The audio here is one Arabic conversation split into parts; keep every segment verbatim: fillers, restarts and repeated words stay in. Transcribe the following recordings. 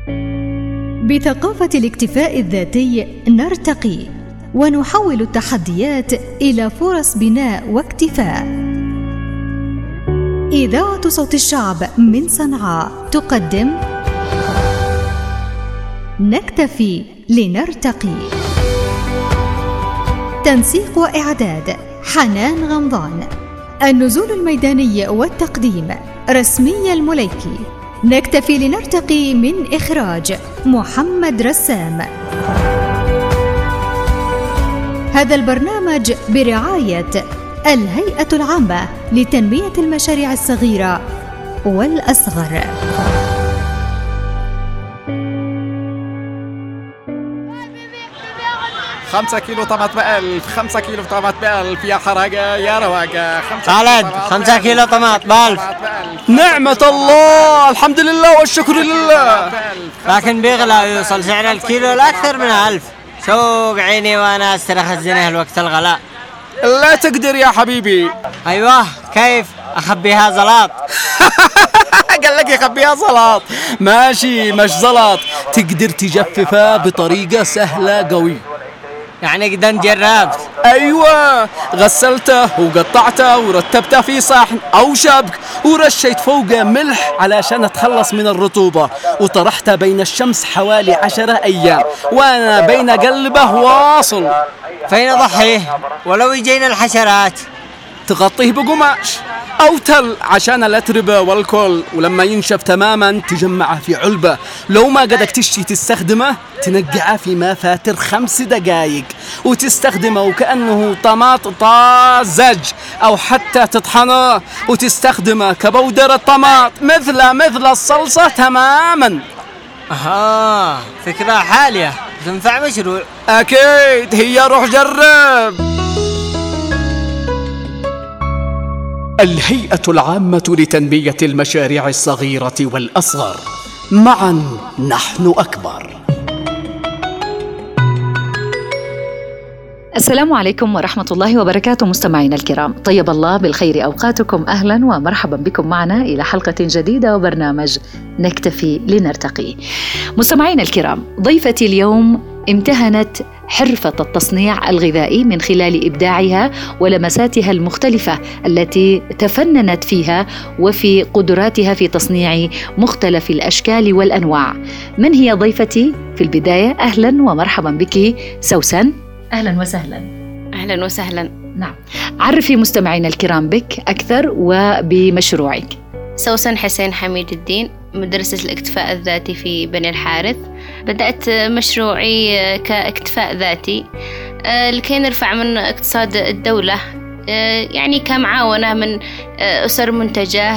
بثقافة الاكتفاء الذاتي نرتقي ونحول التحديات إلى فرص بناء واكتفاء. إذاعة صوت الشعب من صنعاء تقدم نكتفي لنرتقي. تنسيق وإعداد حنان غمضان. النزول الميداني والتقديم رسمي المليكي. نكتفي لنرتقي من إخراج محمد رسام. هذا البرنامج برعاية الهيئة العامة لتنمية المشاريع الصغيرة والأصغر. خمسة كيلو طماط بألف، خمسة كيلو طماط بألف، يا حرقة يا رواقة. خالد خمسة كيلو طماط بألف. نعمة الله، الحمد لله والشكر لله. لكن بيغلى يوصل سعر الكيلو لأكثر من ألف. سوق عيني وأنا استرخزنه الوقت الغلاء. لا تقدر يا حبيبي. أيوة، كيف أخبيها زلاط؟ قال لك يخبيها زلاط. ماشي، مش زلاط، تقدر تجففها بطريقة سهلة قوي. يعني قد جربت. أيوة، غسلته وقطعته ورتبته في صحن أو شبك ورشيت فوقه ملح علشان أتخلص من الرطوبة، وطرحته بين الشمس حوالي عشرة أيام وأنا بين قلبه واصل. فين أضحيه ولو يجينا الحشرات؟ تغطيه بقماش أو تل عشان الأتربة والكل، ولما ينشف تماما تجمعه في علبة. لو ما قدك تشتي تستخدمه تنقعه في ما فاتر خمس دقايق وتستخدمه وكأنه طماط طازج، أو حتى تطحنه وتستخدمه كبودرة طماط مثل مثل الصلصة تماما. آه، فكرة حالية تنفع مشروع. أكيد، هي روح جرب. الهيئة العامة لتنمية المشاريع الصغيرة والأصغر، معا نحن أكبر. السلام عليكم ورحمة الله وبركاته مستمعينا الكرام، طيب الله بالخير أوقاتكم. أهلا ومرحبا بكم معنا إلى حلقة جديدة وبرنامج نكتفي لنرتقي. مستمعينا الكرام، ضيفتي اليوم امتهنت حرفة التصنيع الغذائي من خلال إبداعها ولمساتها المختلفة التي تفننت فيها وفي قدراتها في تصنيع مختلف الأشكال والأنواع. من هي ضيفتي؟ في البداية أهلا ومرحبا بك سوسن. أهلا وسهلا. أهلا وسهلا. نعم، عرفي مستمعينا الكرام بك أكثر وبمشروعك. سوسن حسين حميد الدين، مدرسة الاكتفاء الذاتي في بني الحارث. بدأت مشروعي كاكتفاء ذاتي لكي نرفع من اقتصاد الدولة، يعني كمعاونة من أسر منتجة.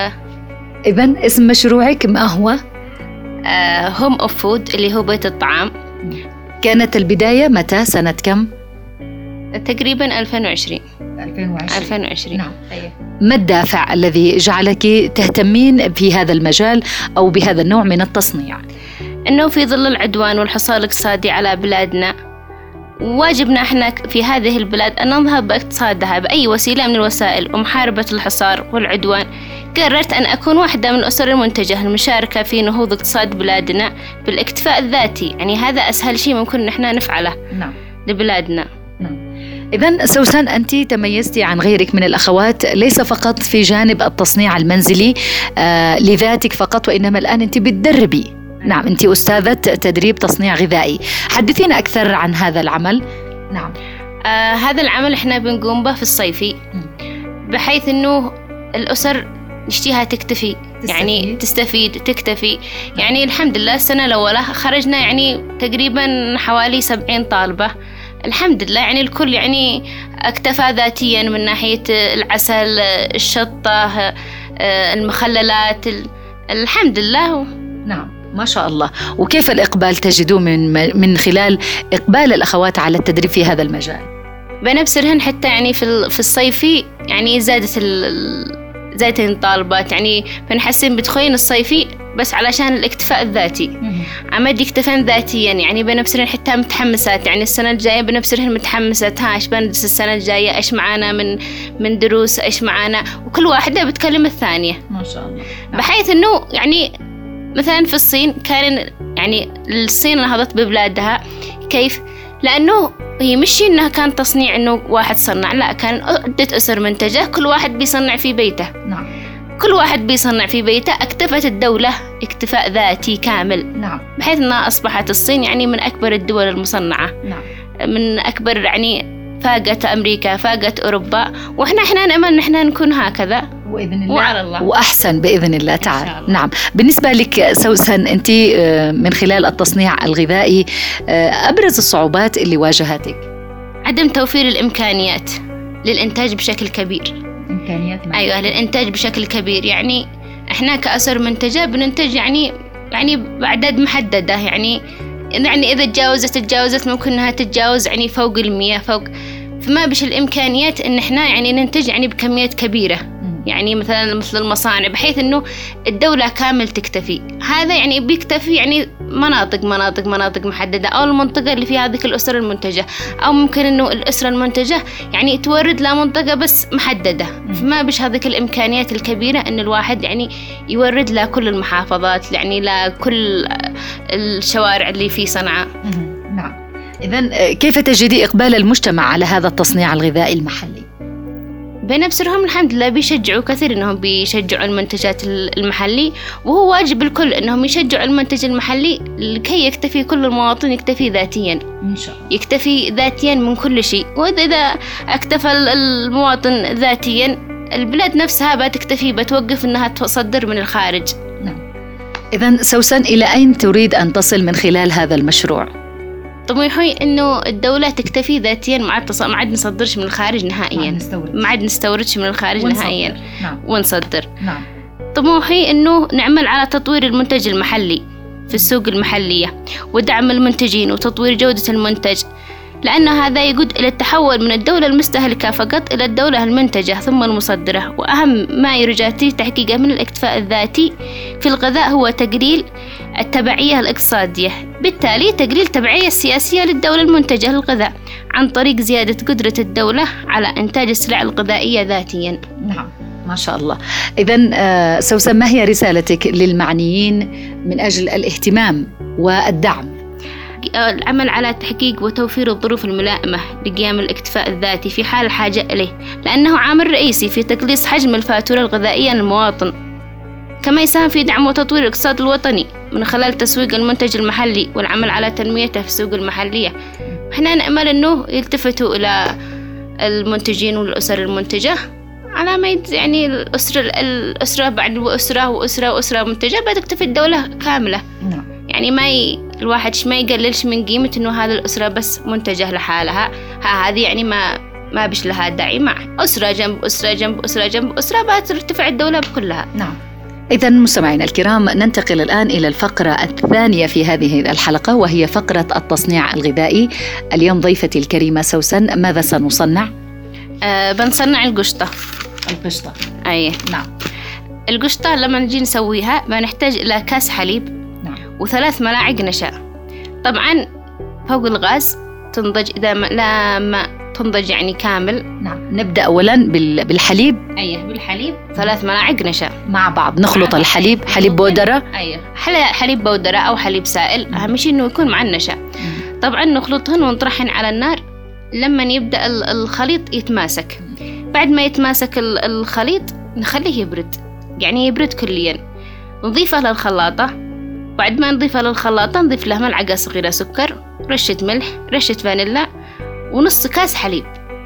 إذن اسم مشروعك ما هو؟ هوم أوف فود، اللي هو بيت الطعام. كانت البداية متى؟ سنة كم؟ تقريبا ألفين وعشرين. ألفين وعشرين. نعم. ما الدافع الذي جعلك تهتمين في هذا المجال أو بهذا النوع من التصنيع؟ إنه في ظل العدوان والحصار الاقتصادي على بلادنا، واجبنا إحنا في هذه البلاد أن ننهض باقتصادها بأي وسيلة من الوسائل ومحاربة الحصار والعدوان. قررت أن أكون واحدة من الأسر المنتجة المشاركة في نهوض اقتصاد بلادنا بالاكتفاء الذاتي. يعني هذا أسهل شيء ممكن نحن نفعله. نعم. لبلادنا. نعم. إذن سوسن، أنت تميزتي عن غيرك من الأخوات ليس فقط في جانب التصنيع المنزلي آه لذاتك فقط، وإنما الآن أنت بتدربي. نعم، أنت أستاذة تدريب تصنيع غذائي. حدثينا أكثر عن هذا العمل. نعم. آه هذا العمل إحنا بنقوم به في الصيفي، بحيث أنه الأسر نشتيها تكتفي، تستفيد. يعني تستفيد تكتفي. يعني الحمد لله السنة الأولى خرجنا يعني تقريبا حوالي سبعين طالبة، الحمد لله. يعني الكل يعني اكتفى ذاتيا من ناحية العسل، الشطة، المخللات، الحمد لله. نعم، ما شاء الله. وكيف الإقبال تجدوه من من خلال إقبال الأخوات على التدريب في هذا المجال؟ بنبصرهن حتى يعني في في الصيفي يعني زادت زادت الطالبات، يعني بنحسن بدخولين الصيفي بس علشان الاكتفاء الذاتي. عمد يكتفن ذاتيا، يعني بنبصرهن حتى متحمسات. يعني السنة الجاية بنبصرهن متحمسات، ها ايش بندرس السنة الجاية، ايش معانا من من دروس، ايش معانا، وكل واحدة بتكلم الثانية. ما شاء الله. بحيث انه يعني مثلا في الصين كان يعني الصين نهضت ببلادها كيف؟ لأنه هي مش إنها كان تصنيع إنه واحد صنع، لا، كان عدة أسر منتجة كل واحد بيصنع في بيته. نعم. كل واحد بيصنع في بيته. اكتفت الدولة اكتفاء ذاتي كامل. نعم. بحيث أنها أصبحت الصين يعني من أكبر الدول المصنعة. نعم. من أكبر يعني فاقت أمريكا، فاقت أوروبا، وإحنا إحنا نأمل نحن نكون هكذا وإذن الله. وعلى الله. وأحسن بإذن الله تعالى. نعم. بالنسبة لك سوسن، أنت من خلال التصنيع الغذائي أبرز الصعوبات اللي واجهتك؟ عدم توفير الإمكانيات للإنتاج بشكل كبير. إمكانيات معي. أيوة، للإنتاج بشكل كبير. يعني إحنا كأسر منتجة بننتج يعني يعني بأعداد محددة، يعني يعني إذا تجاوزت تجاوزت ممكن إنها تتجاوز يعني فوق المية فوق، فما بش الإمكانيات إن إحنا يعني ننتج يعني بكميات كبيرة. يعني مثلا مثل المصانع، بحيث إنه الدولة كامل تكتفي. هذا يعني بيكتفي يعني مناطق مناطق مناطق محددة، أو المنطقة اللي فيها هذه الأسرة المنتجة، أو ممكن إنه الأسرة المنتجة يعني تورد لمنطقة بس محددة. فما بش هذه الإمكانيات الكبيرة إن الواحد يعني يورد لكل المحافظات، يعني لكل الشوارع اللي في صنعاء. نعم. إذن كيف تجدي إقبال المجتمع على هذا التصنيع الغذائي المحلي؟ بنفسهم الحمد لله بيشجعوا كثير إنهم بيشجعوا المنتجات المحلي، وهو واجب الكل إنهم يشجعوا المنتج المحلي لكي يكتفي كل المواطن، يكتفي ذاتيا إن شاء الله. يكتفي ذاتيا من كل شيء. وإذا اكتفى المواطن ذاتيا، البلاد نفسها بتكتفي، بتوقف إنها تصدر من الخارج. نعم. إذن سوسن، إلى أين تريد أن تصل من خلال هذا المشروع؟ طموحي إنه الدولة تكتفي ذاتيا، ما عاد ما عاد نصدرش من الخارج نهائيا، ما عاد نستوردش من الخارج ونصدر. نهائيا. نعم. ونصدر. نعم. طموحي إنه نعمل على تطوير المنتج المحلي في السوق المحلية، ودعم المنتجين وتطوير جودة المنتج، لأن هذا يقود إلى التحول من الدولة المستهلكة فقط إلى الدولة المنتجة ثم المصدرة. وأهم ما يرجى تحقيقه من الاكتفاء الذاتي في الغذاء هو تقليل التبعية الاقتصادية، بالتالي تقليل التبعية السياسية للدولة المنتجة للغذاء عن طريق زيادة قدرة الدولة على إنتاج السلع الغذائية ذاتيا. نعم، ما شاء الله. إذن سوسن، ما هي رسالتك للمعنيين من أجل الاهتمام والدعم؟ العمل على تحقيق وتوفير الظروف الملائمة لقيام الاكتفاء الذاتي في حال الحاجة إليه، لأنه عامل رئيسي في تقليص حجم الفاتورة الغذائية للمواطن. كما يساهم في دعم وتطوير الاقتصاد الوطني من خلال تسويق المنتج المحلي والعمل على تنميته في السوق المحلية. احنا نأمل أنه يلتفتوا إلى المنتجين والأسر المنتجة على ما يعني الأسرة الأسرة بعد أسرة وأسرة وأسرة منتجة بتكتفي الدولة كاملة. نعم. يعني ما ي... الواحد ما يقللش من قيمة إنه هذه الأسرة بس منتجة لحالها، ها هذه يعني ما ما بش لها داعي، مع أسرة جنب أسرة جنب أسرة جنب أسرة بترتفع الدولة بكلها. نعم. إذن مستمعينا الكرام، ننتقل الآن إلى الفقرة الثانية في هذه الحلقة، وهي فقرة التصنيع الغذائي. اليوم ضيفتي الكريمة سوسن، ماذا سنصنع؟ أه بنصنع القشطة. القشطة. أيه. نعم. القشطة لما نجي نسويها بنحتاج إلى كاس حليب وثلاث ملاعق نشا. طبعا فوق الغاز تنضج، إذا ما لا ما تنضج يعني كامل. نعم. نبدأ أولا بالحليب. أيه، بالحليب ثلاث ملاعق نشا مع بعض. نخلط الحليب، حليب بودرة. أيه، حليب بودرة أو حليب سائل، أهم شيء إنه يكون مع النشا. طبعا نخلطهن ونطرحن على النار لما يبدأ الخليط يتماسك. بعد ما يتماسك الخليط نخليه يبرد، يعني يبرد كليا. نضيفه للخلاطة. بعد ما نضيفها للخلاطة نضيف له ملعقة صغيرة سكر، رشة ملح، رشة فانيلا، ونص كاس حليب.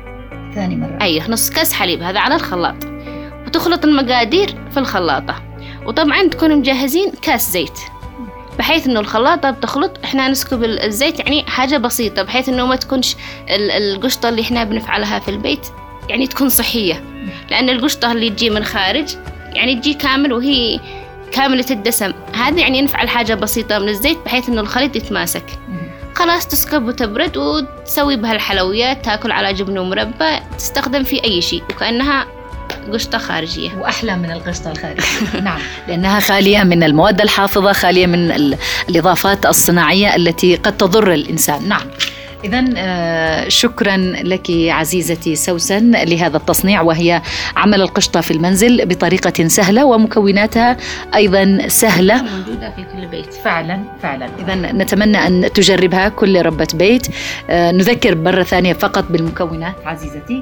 ثاني مرة. أيه، نص كاس حليب هذا على الخلاط. وتخلط المقادير في الخلاطة. وطبعا تكونوا مجهزين كاس زيت، بحيث إنه الخلاطة بتخلط، إحنا نسكب الزيت يعني حاجة بسيطة، بحيث إنه ما تكونش القشطة اللي إحنا بنفعلها في البيت يعني تكون صحية، لأن القشطة اللي تجي من خارج يعني تجي كامل وهي كاملة الدسم. هذا يعني نفعل حاجة بسيطة من الزيت بحيث إنه الخليط يتماسك. خلاص تسكب وتبرد وتسوي بها الحلويات، تاكل على جبن ومربى، تستخدم في أي شيء وكأنها قشطة خارجية، وأحلى من القشطة الخارجية. نعم، لأنها خالية من المواد الحافظة، خالية من الإضافات الصناعية التي قد تضر الإنسان. نعم. إذن شكرا لك عزيزتي سوسن لهذا التصنيع، وهي عمل القشطة في المنزل بطريقة سهلة ومكوناتها أيضا سهلة موجودة في كل بيت. فعلا فعلا. إذن نتمنى أن تجربها كل ربة بيت. نذكر مرة ثانية فقط بالمكونات عزيزتي.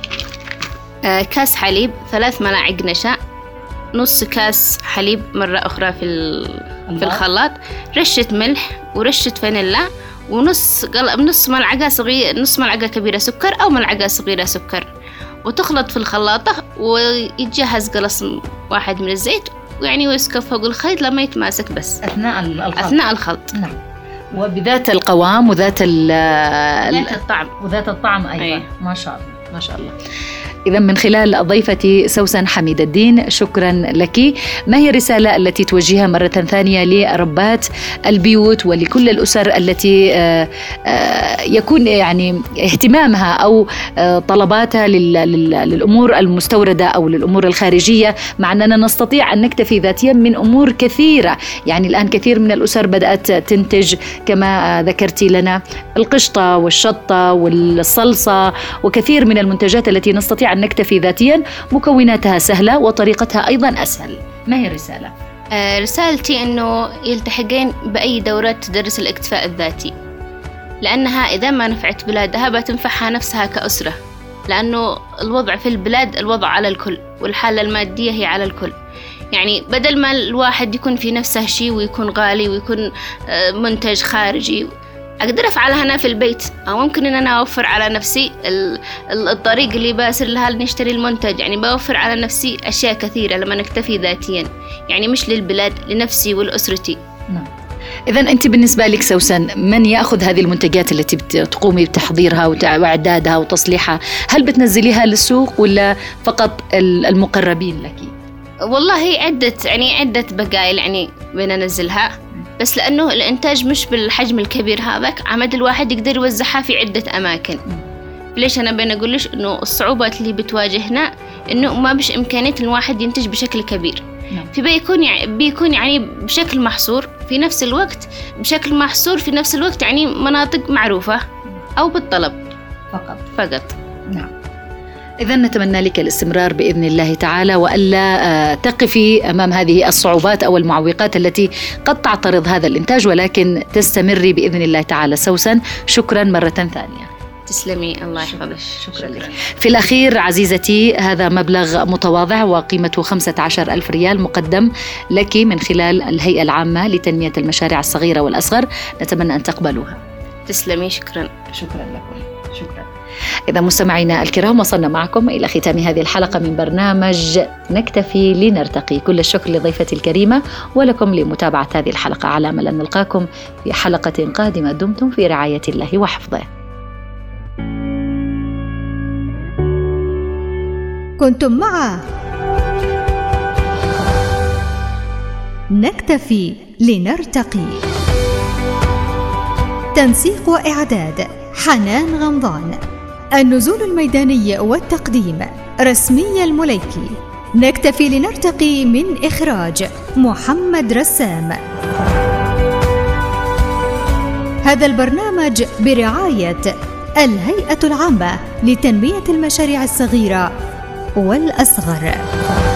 كاس حليب، ثلاث ملاعق نشا، نص كاس حليب مرة أخرى في في الخلاط، رشة ملح ورشة فانيلا، ونص نص ملعقة صغيرة نص ملعقة كبيرة سكر أو ملعقة صغيرة سكر، وتخلط في الخلاطة، ويتجهز قلص واحد من الزيت، ويعني ويسكب فوق الخليط لما يتماسك بس أثناء الخلط. أثناء الخلط. نعم. وبذات القوام وذات ذات الطعم وذات الطعم أيضا. أيه. ما شاء الله ما شاء الله. إذا من خلال ضيفتي سوسن حميد الدين، شكرا لك. ما هي الرسالة التي توجهها مرة ثانية لربات البيوت ولكل الأسر التي يكون يعني اهتمامها أو طلباتها للأمور المستوردة أو للأمور الخارجية، مع أننا نستطيع أن نكتفي ذاتيا من أمور كثيرة؟ يعني الآن كثير من الأسر بدأت تنتج كما ذكرتي لنا القشطة والشطة والصلصة وكثير من المنتجات التي نستطيع أن نكتفي ذاتيا، مكوناتها سهلة وطريقتها أيضا أسهل. ما هي الرسالة؟ آه رسالتي أنه يلتحقين بأي دورات تدرس الاكتفاء الذاتي، لأنها إذا ما نفعت بلادها بتنفعها نفسها كأسرة، لأنه الوضع في البلاد الوضع على الكل، والحالة المادية هي على الكل. يعني بدل ما الواحد يكون في نفسه شيء ويكون غالي ويكون آه منتج خارجي، أقدر أفعلها أنا في البيت، أو ممكن أن أنا أوفر على نفسي الطريق اللي باسر لها لنشتري المنتج. يعني بوفر على نفسي أشياء كثيرة لما نكتفي ذاتيا، يعني مش للبلاد، لنفسي والأسرتي. نعم. إذن أنت بالنسبة لك سوسن، من يأخذ هذه المنتجات التي تقومي بتحضيرها وإعدادها وتصليحها؟ هل بتنزليها للسوق ولا فقط المقربين لك؟ والله عدة يعني عدة بقايل يعني بننزلها، بس لأنه الإنتاج مش بالحجم الكبير هذاك، عمد الواحد يقدر يوزعها في عدة أماكن. ليش أنا بين أقولش إنه الصعوبات اللي بتواجهنا إنه ما بش إمكانية الواحد ينتج بشكل كبير، في بيكون يعني بيكون يعني بشكل محصور في نفس الوقت بشكل محصور في نفس الوقت يعني مناطق معروفة أو بالطلب فقط فقط. نعم. إذن نتمنى لك الاستمرار بإذن الله تعالى، وألا تقفي أمام هذه الصعوبات أو المعوقات التي قد تعترض هذا الإنتاج، ولكن تستمري بإذن الله تعالى. سوسن، شكرا مرة ثانية. تسلمي، الله يحفظك. شكرا لك. في الأخير عزيزتي، هذا مبلغ متواضع وقيمته خمسة عشر ألف ريال مقدم لك من خلال الهيئة العامة لتنمية المشاريع الصغيرة والأصغر، نتمنى أن تقبلوها. تسلمي، شكرا. شكرا لكم. شكرا. إذا مستمعينا الكرام، وصلنا معكم إلى ختام هذه الحلقة من برنامج نكتفي لنرتقي. كل الشكر لضيفتي الكريمة ولكم لمتابعة هذه الحلقة، على أمل أن نلقاكم في حلقة قادمة. دمتم في رعاية الله وحفظه. كنتم مع نكتفي لنرتقي، تنسيق وإعداد حنان غمضان، النزول الميداني والتقديم رسمي المليكي. نكتفي لنرتقي من إخراج محمد رسام. هذا البرنامج برعاية الهيئة العامة لتنمية المشاريع الصغيرة والأصغر.